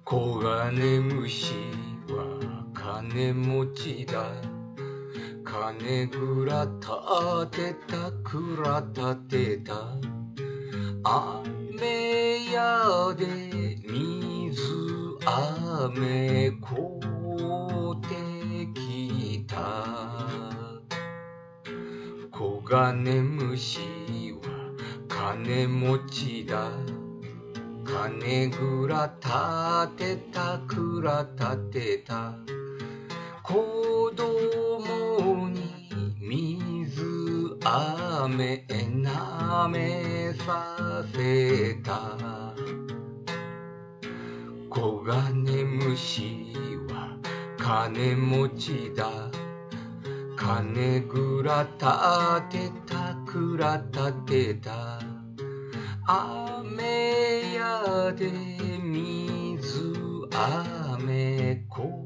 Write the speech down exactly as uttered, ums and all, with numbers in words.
黄金虫は金持ちだ。金蔵立てた蔵立てた。飴屋で水飴買うてきた。黄金虫は金持ちだ。金蔵立てた蔵立てた。子供に水飴舐めさせた。黄金虫は金持ちだ。金蔵立てた蔵立てた。飴屋で水飴買う